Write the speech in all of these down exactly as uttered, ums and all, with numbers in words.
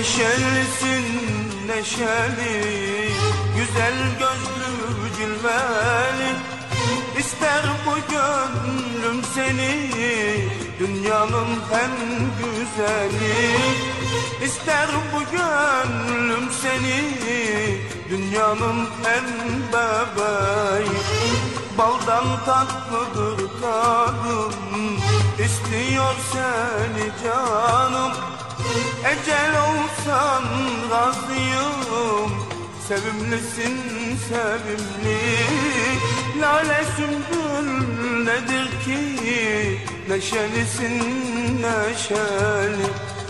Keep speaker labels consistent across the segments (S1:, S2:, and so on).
S1: Neşelisin neşeli, güzel gözlü cilveli. İster bu gönlüm seni, dünyanın en güzeli. İster bu gönlüm seni, dünyanın en bebeği. Baldan tatlıdır tadım, istiyor seni canım. Ecel olsan razıyım, sevimlisin sevimli. Lale sümbül nedir ki, neşelisin neşeli.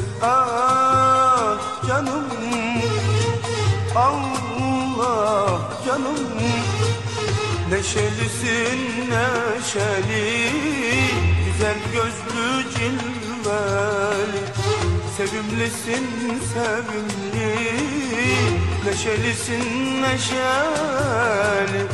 S1: Ah canım, Allah canım, neşelisin neşeli, güzel gözlü cilveli. Sevimlisin sevimli, neşelisin neşeli.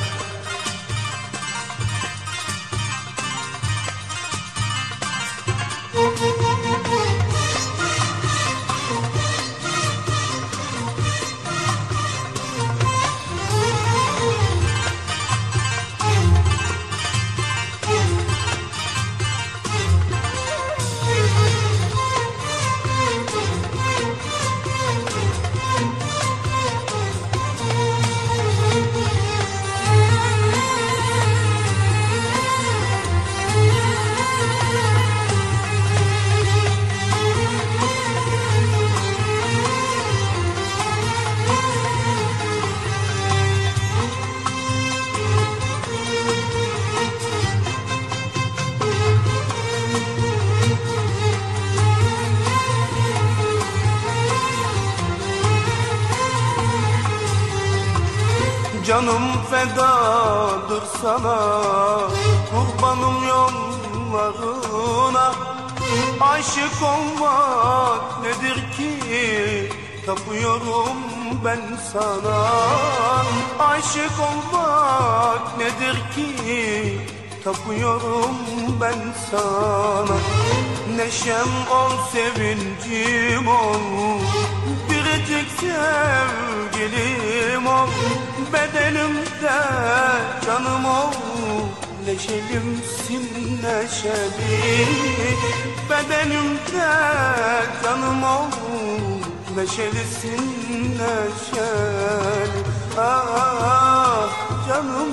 S1: Canım fedadır sana, kurbanım yollarına. Aşık olmak nedir ki, tapıyorum ben sana. Aşık olmak nedir ki, tapıyorum ben sana. Neşem ol, sevincim ol, biricik sevgilim ol. Bedenimde canım ol, neşelimsin neşeli. Bedenimde canım ol, neşelisin neşeli. Ah canım,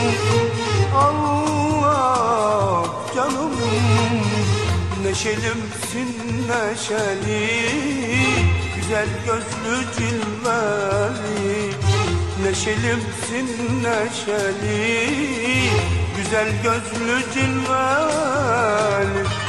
S1: Allah canım, neşelimsin neşeli, güzel gözlü cilveli. Neşelimsin neşeli, güzel gözlü cilveli.